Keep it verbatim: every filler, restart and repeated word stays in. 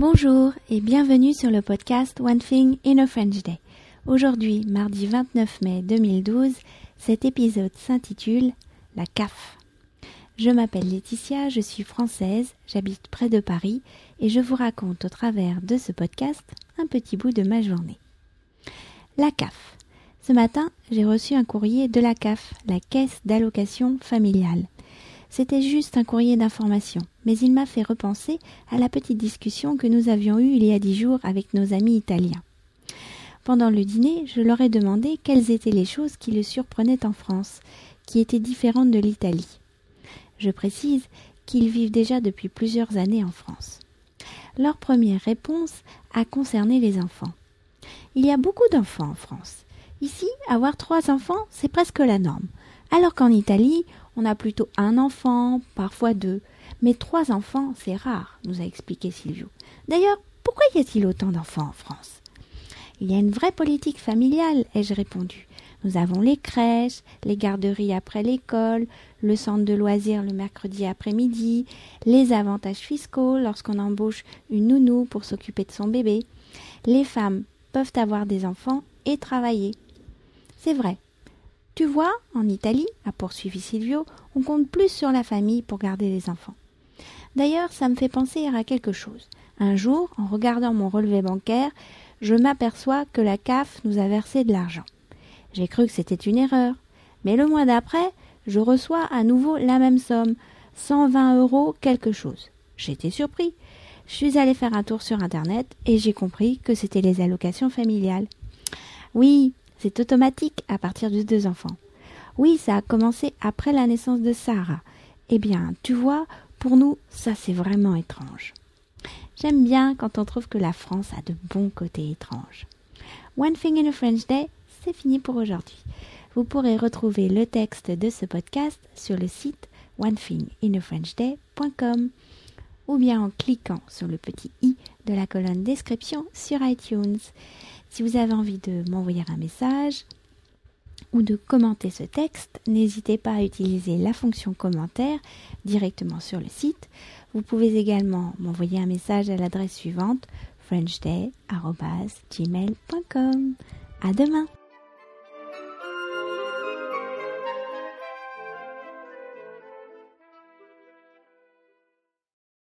Bonjour et bienvenue sur le podcast One Thing in a French Day. Aujourd'hui, mardi vingt-neuf mai deux mille douze, cet épisode s'intitule « La C A F ». Je m'appelle Laetitia, je suis française, j'habite près de Paris et je vous raconte au travers de ce podcast un petit bout de ma journée. La C A F. Ce matin, j'ai reçu un courrier de la C A F, la Caisse d'allocation familiale. C'était juste un courrier d'information, mais il m'a fait repenser à la petite discussion que nous avions eue il y a dix jours avec nos amis italiens. Pendant le dîner, je leur ai demandé quelles étaient les choses qui le surprenaient en France, qui étaient différentes de l'Italie. Je précise qu'ils vivent déjà depuis plusieurs années en France. Leur première réponse a concerné les enfants. Il y a beaucoup d'enfants en France. Ici, avoir trois enfants, c'est presque la norme. Alors qu'en Italie, on a plutôt un enfant, parfois deux. Mais trois enfants, c'est rare, nous a expliqué Silvio. D'ailleurs, pourquoi y a-t-il autant d'enfants en France ? Il y a une vraie politique familiale, ai-je répondu. Nous avons les crèches, les garderies après l'école, le centre de loisirs le mercredi après-midi, les avantages fiscaux lorsqu'on embauche une nounou pour s'occuper de son bébé. Les femmes peuvent avoir des enfants et travailler. C'est vrai. Tu vois, en Italie, a poursuivi Silvio, on compte plus sur la famille pour garder les enfants. D'ailleurs, ça me fait penser à quelque chose. Un jour, en regardant mon relevé bancaire, je m'aperçois que la C A F nous a versé de l'argent. J'ai cru que c'était une erreur. Mais le mois d'après, je reçois à nouveau la même somme, cent vingt euros quelque chose. J'étais surpris. Je suis allée faire un tour sur Internet et j'ai compris que c'était les allocations familiales. Oui, c'est automatique à partir de deux enfants. Oui, ça a commencé après la naissance de Sarah. Eh bien, tu vois, pour nous, ça c'est vraiment étrange. J'aime bien quand on trouve que la France a de bons côtés étranges. One Thing in a French Day, c'est fini pour aujourd'hui. Vous pourrez retrouver le texte de ce podcast sur le site one thing in a french day point com ou bien en cliquant sur le petit i de la colonne description sur iTunes. Si vous avez envie de m'envoyer un message ou de commenter ce texte, n'hésitez pas à utiliser la fonction commentaire directement sur le site. Vous pouvez également m'envoyer un message à l'adresse suivante french day arobase gmail point com. À demain!